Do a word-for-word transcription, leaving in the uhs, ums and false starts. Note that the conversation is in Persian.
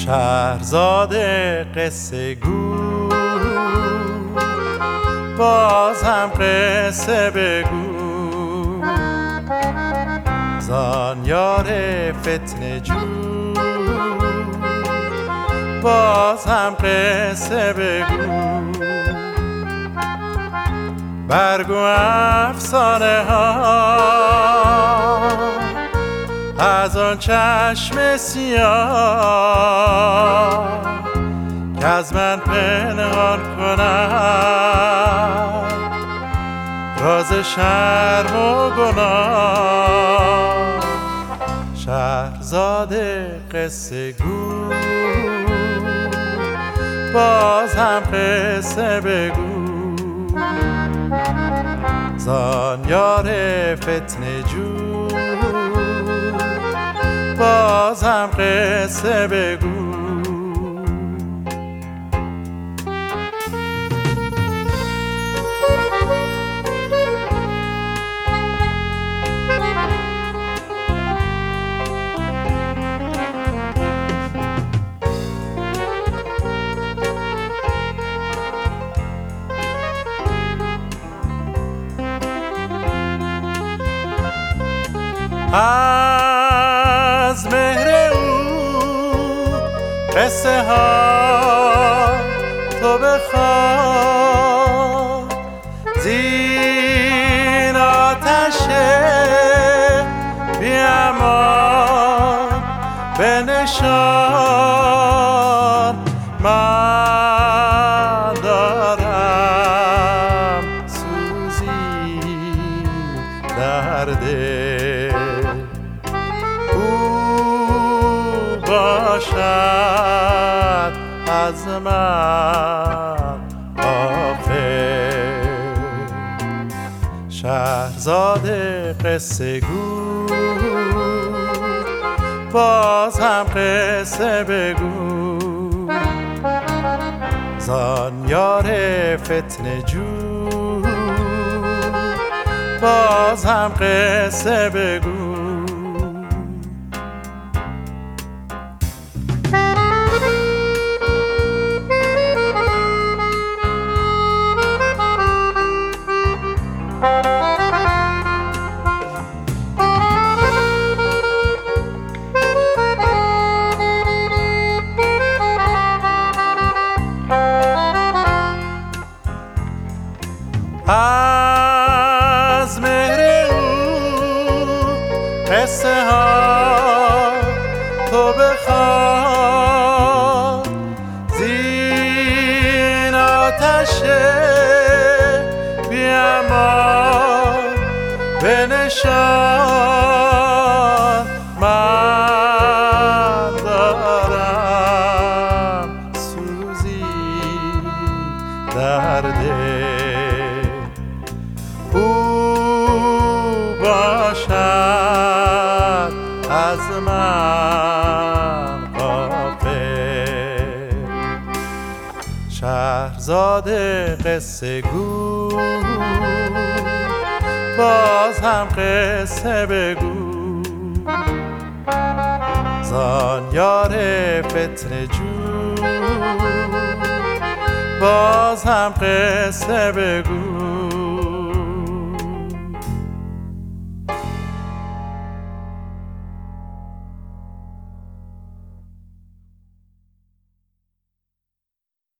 شهرزاد قصه گو، باز هم قصه بگو. زان یار فتنه جو، باز هم قصه بگو. برگو افسانه ها از آن چشم سیاه که از من پنهان کنم راز شرم و گناه. شهرزاد قصه گو، باز هم قصه بگو. زان یار فتنه جو، باز هم قصه بگو. از مهر او قصه ها تو بخواه، زین آتش بی امان بنشان. من دارم سوزی در دل، باشد از من غافل. شهرزاد قصه گو، باز هم قصه بگو. زان یار فتنه جو، باز هم قصه بگو. از مهر او قصه ها تو بخواه، زین آتش بی امان بنشان. من دارم سوزی در دل، او باشد از من غافل. شهرزاد قصه گو، باز هم قصه بگو. زان یار فتنه جو، باز هم قصه بگو.